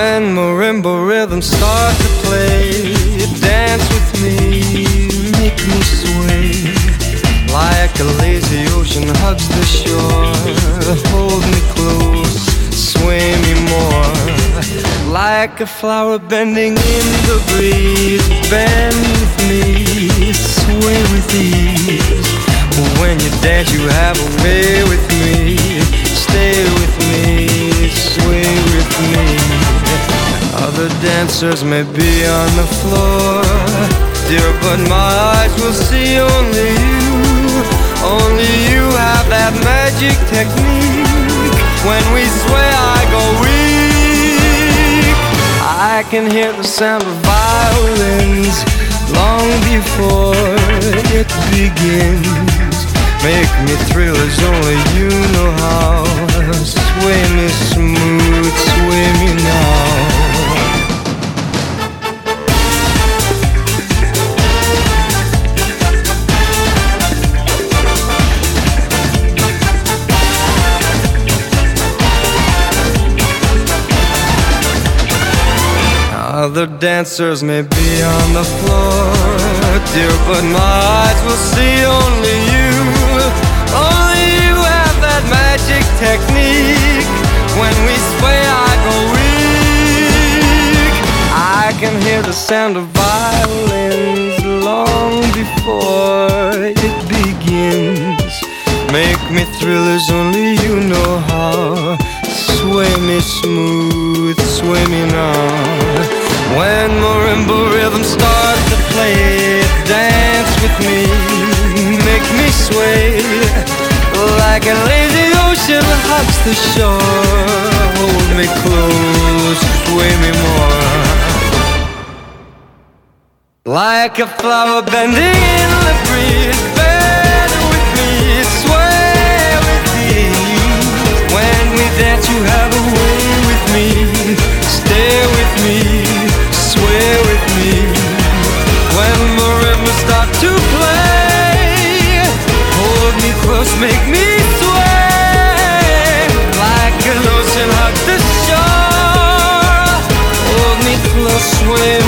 When marimba rhythms start to play, dance with me, make me sway. Like a lazy ocean hugs the shore, hold me close, sway me more. Like a flower bending in the breeze, bend with me, sway with ease. When you dance you have a way with me, stay with me, sway with me. Other dancers may be on the floor, dear, but my eyes will see only you. Only you have that magic technique. When we sway I go weak. I can hear the sound of violins long before it begins. Make me thrill as only you know how. Sway me smooth, sway me now. Other dancers may be on the floor, dear, but my eyes will see only you. Only you have that magic technique. When we sway I go weak. I can hear the sound of violins long before it begins. Make me thrill as only you know how. Sway me smooth, sway me now. When marimba rhythms start to play, dance with me, make me sway. Like a lazy ocean hugs the shore, hold me close, sway me more. Like a flower bending in the breeze, bend with me, sway with ease. When we dance you have a way with me, stay with me, sway with me. When marimba start to play, hold me close, make me sway. Like an ocean hugs the shore, hold me close, sway